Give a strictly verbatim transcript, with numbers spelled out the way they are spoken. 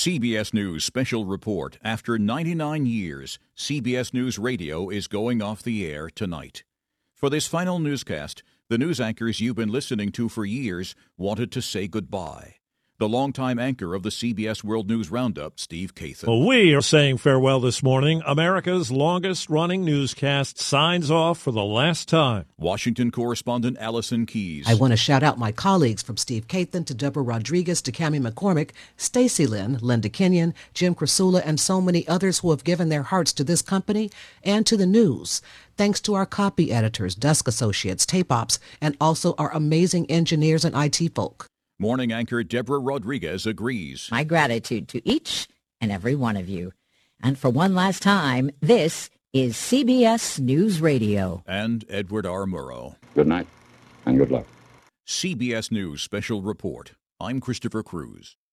C B S News Special Report. After ninety-nine years, C B S News Radio is going off the air tonight. For this final newscast, the news anchors you've been listening to for years wanted to say goodbye. The longtime anchor of the C B S World News Roundup, Steve Kathan. Well, we are saying farewell this morning. America's longest-running newscast signs off for the last time. Washington correspondent Allison Keyes. I want to shout out my colleagues from Steve Kathan to Deborah Rodriguez to Cammie McCormick, Stacy Lynn, Linda Kenyon, Jim Krasula, and so many others who have given their hearts to this company and to the news. Thanks to our copy editors, desk associates, tape ops, and also our amazing engineers and I T folk. Morning anchor Deborah Rodriguez agrees. My gratitude to each and every one of you. And for one last time, this is C B S News Radio. And Edward R. Murrow. Good night and good luck. C B S News Special Report. I'm Christopher Cruz.